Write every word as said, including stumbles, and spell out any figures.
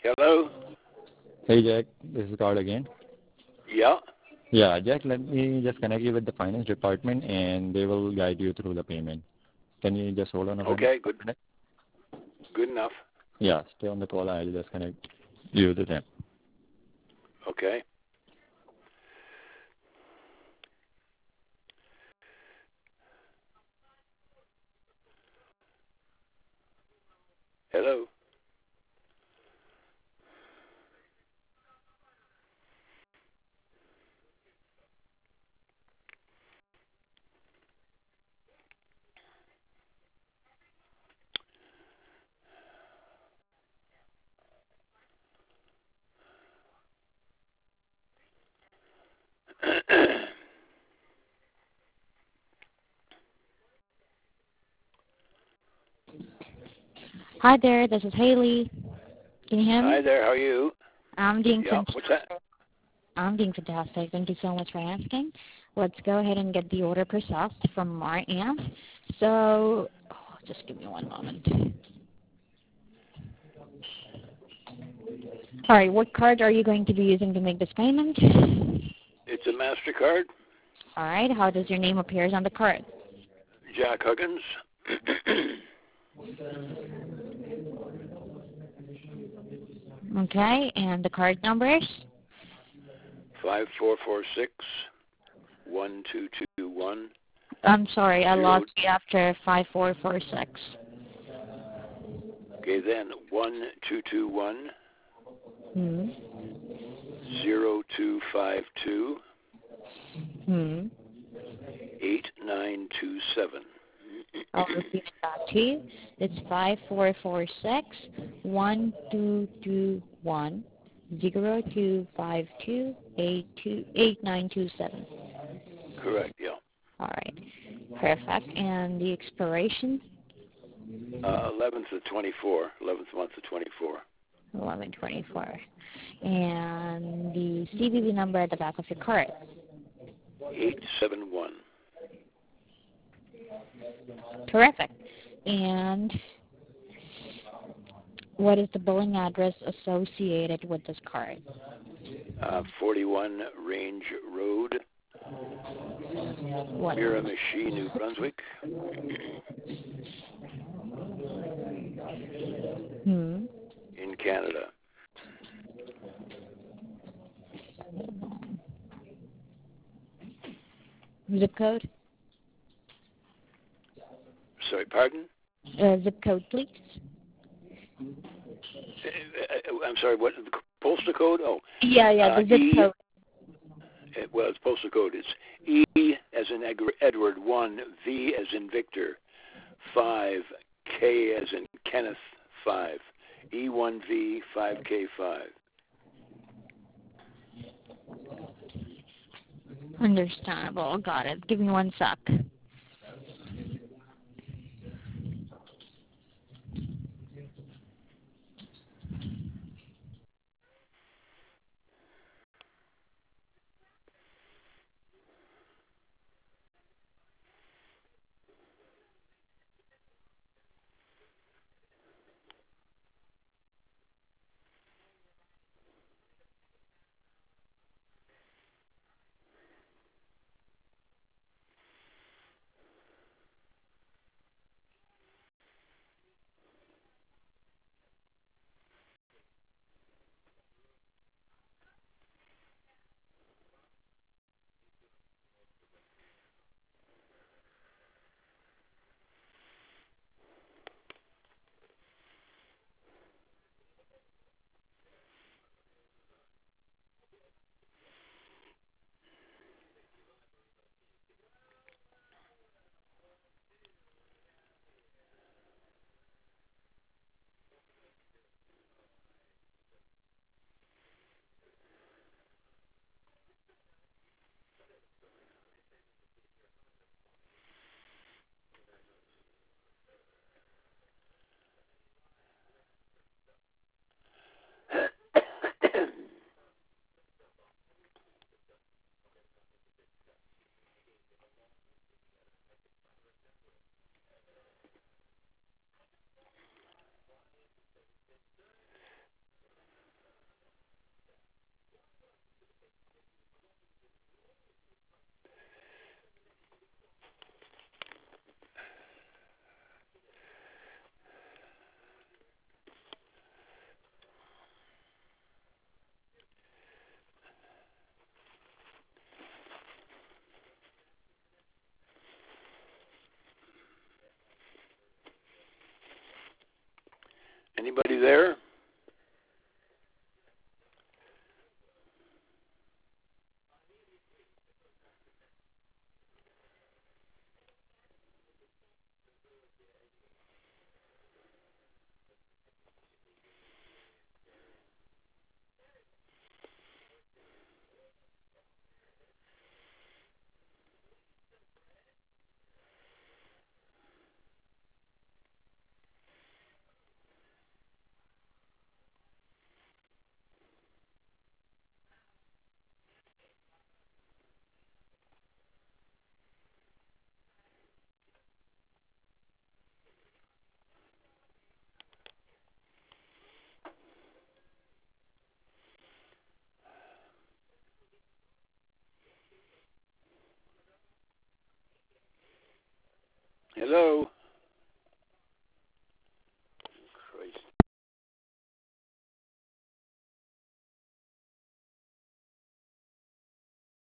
Hello? Hey, Jack. This is Carl again. Yeah? Yeah, Jack, let me just connect you with the finance department, and they will guide you through the payment. Can you just hold on a minute? Okay, good. Good enough. Yeah, stay on the call. I'll just connect you to them. Okay. Hello? Hi there, this is Haley. Can you hear me? Hi there, how are you? I'm doing Yeah, fantastic. what's that? I'm doing fantastic. Thank you so much for asking. Let's go ahead and get the order processed from our end. So, oh, just give me one moment. All right, what card are you going to be using to make this payment? It's a MasterCard. All right, how does your name appear on the card? Jack Huggins. Okay, and the card numbers? Five four four six one two two one. I'm sorry, I Zero. lost you after five four four six. Okay, then one two two one Hmm. zero two five two Hmm. eight nine two seven. I'll repeat it back to you. It's five four four six one two two one zero two five two eight two eight nine two seven. Correct, yeah. All right, perfect. And the expiration? Uh, eleventh of twenty-four, eleventh month of twenty-four. eleven twenty-four. And the C V V number at the back of your card? eight seven one. Terrific. And what is the billing address associated with this card? Uh, forty-one Range Road, What? Miramichi, New Brunswick. Hmm. In Canada. Zip code? Sorry, pardon? Uh, zip code, please. Uh, I'm sorry, what, the postal code? Oh. Yeah, yeah, the uh, zip E, code. uh, well, it's postal code. It's E as in Edward, one, V as in Victor, five, K as in Kenneth, five. E one V, five K five. Understandable. Got it. Give me one sec. Anybody there? Hello?